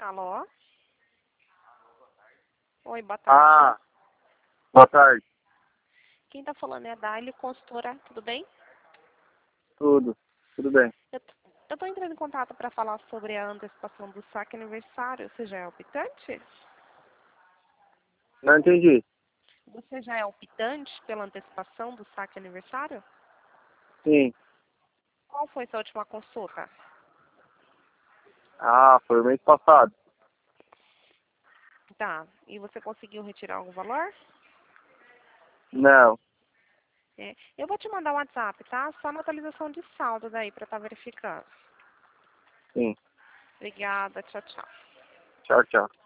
Alô? Oi, boa Ah, tarde. boa tarde. Quem tá falando é a Daily, consultora, tudo bem? Tudo bem. Eu tô entrando em contato para falar sobre a antecipação do saque aniversário. Você já é optante? Não entendi. Você já é optante pela antecipação do saque aniversário? Sim. Qual foi sua última consulta? Ah, foi o mês passado. Tá. E você conseguiu retirar algum valor? Não. É. Eu vou te mandar o WhatsApp, tá? Só na atualização de saldo daí para estar verificando. Sim. Obrigada. Tchau, tchau. Tchau, tchau.